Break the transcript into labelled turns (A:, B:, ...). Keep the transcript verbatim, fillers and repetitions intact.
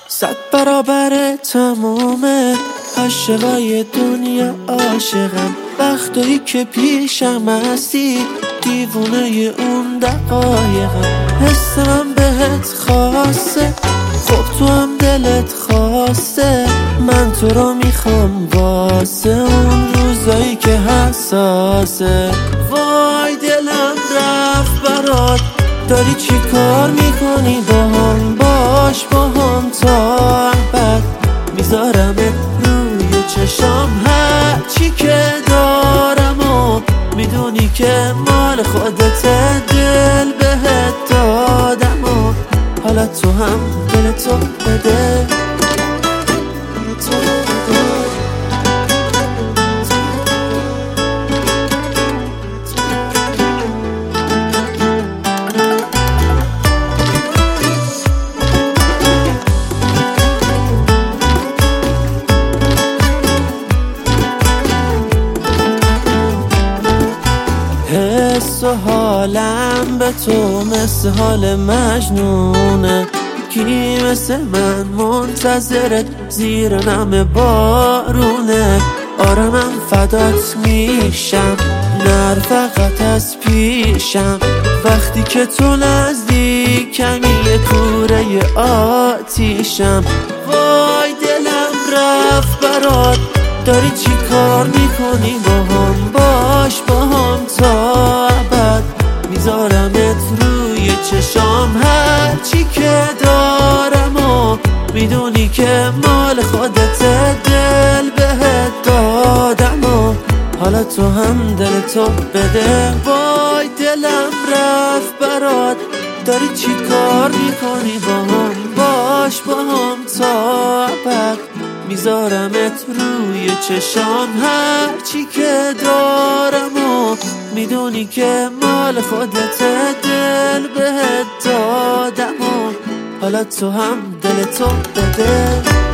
A: صد برابر تمومه عاشقای دنیا عاشقم، وقتایی که پیشم هستی دیوونه اون دقایقم. حس من بهت خاصه، خب تو هم دلت خواسته، من تو رو میخوام واسه اون روزایی که حساسه. وای دلم رفت برات، داری چی کار میکنی با هم؟ باش با هم تا ابد، میذارمت روی چشام هرچی که دارم و میدونی که مال خودت، دل بهت دادم و حالا تو هم دل تو بده. حس و حالم به تو مثل حال مجنونه، کی مثل من منتظرت زیر نم بارونه؟ آره من فدات میشم، نر فقط از پیشم، وقتی که تو نزدیکمی یه کوره آتیشم. وای دلم رفت برات، داری چی کار میکنی با هم؟ باش با هم تا ابد، میذارمت روی چشام هرچی که دارم و میدونی که مال خودت، دل بهت دادم و حالا تو هم دل تو بده. وای دلم رفت برات، داری چی کار میکنی با هم؟ باش با هم تا ابد، میذارمت روی چشام هرچی که دارم و میدونی که مال خودت، دل بهت دادم و حالا تو هم دل تو بده.